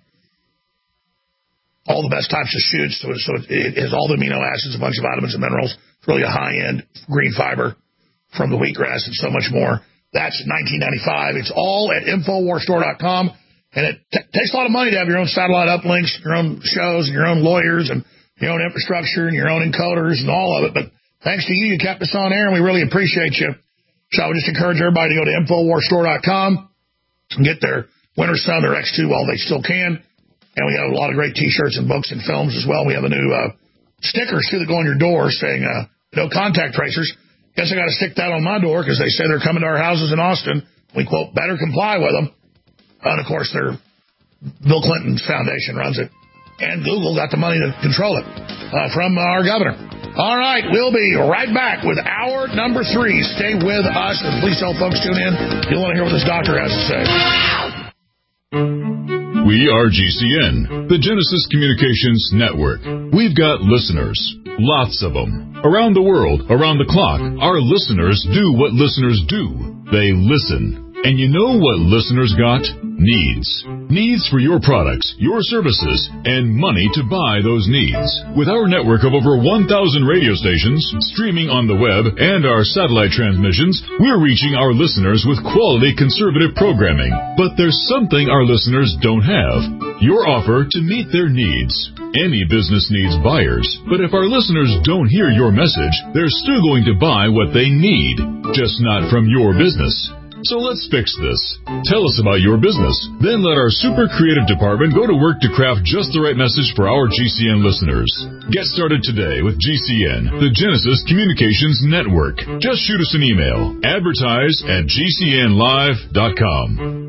all the best types of shoots. So, so it, it has all the amino acids, a bunch of vitamins and minerals. It's really a high-end green fiber from the wheatgrass and so much more. That's nineteen ninety-five dollars. It's all at Infowars Store dot com. And it t- takes a lot of money to have your own satellite uplinks, your own shows, and your own lawyers, and your own infrastructure, and your own encoders, and all of it. But thanks to you, you kept us on air, and we really appreciate you. So I would just encourage everybody to go to Infowars Store dot com and get their Winter Sun, their X two while they still can. And we have a lot of great T-shirts and books and films as well. We have a new uh, stickers, too, that go on your door saying uh, no contact tracers. Guess I got to stick that on my door because they say they're coming to our houses in Austin. We, quote, better comply with them. And, of course, their Bill Clinton's foundation runs it. And Google got the money to control it uh, from our governor. All right, we'll be right back with hour number three. Stay with us, and please tell folks tune in. You'll want to hear what this doctor has to say. We are G C N, the Genesis Communications Network. We've got listeners, lots of them. Around the world, around the clock, our listeners do what listeners do. They listen. And you know what listeners got? Needs. Needs for your products, your services, and money to buy those needs. With our network of over one thousand radio stations, streaming on the web, and our satellite transmissions, we're reaching our listeners with quality conservative programming. But there's something our listeners don't have. Your offer to meet their needs. Any business needs buyers, but if our listeners don't hear your message, they're still going to buy what they need, just not from your business. So let's fix this. Tell us about your business. Then let our super creative department go to work to craft just the right message for our G C N listeners. Get started today with G C N, the Genesis Communications Network. Just shoot us an email. Advertise at G C N live dot com.